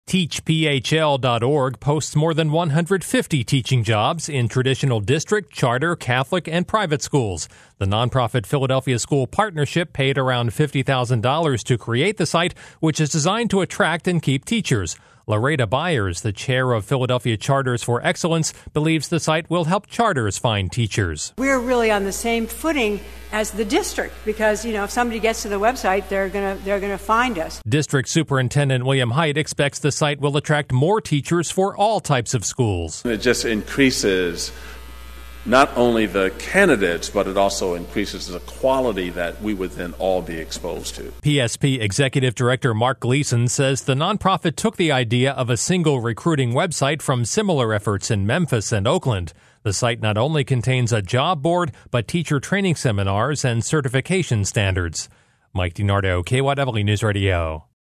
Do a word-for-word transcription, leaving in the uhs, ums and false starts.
teach p h l dot org posts more than one hundred fifty teaching jobs in traditional district, charter, Catholic, and private schools. The nonprofit Philadelphia School Partnership paid around fifty thousand dollars to create the site, which is designed to attract and keep teachers. Loretta Byers, the chair of Philadelphia Charters for Excellence, believes the site will help charters find teachers. We're really on the same footing as the district because, you know, if somebody gets to the website, they're going to they're going to find us. District Superintendent William Hite expects the site will attract more teachers for all types of schools. It just increases not only the candidates, but it also increases the quality that we would then all be exposed to. P S P Executive Director Mark Gleason says the nonprofit took the idea of a single recruiting website from similar efforts in Memphis and Oakland. The site not only contains a job board, but teacher training seminars and certification standards. Mike DiNardo, K Y W News Radio.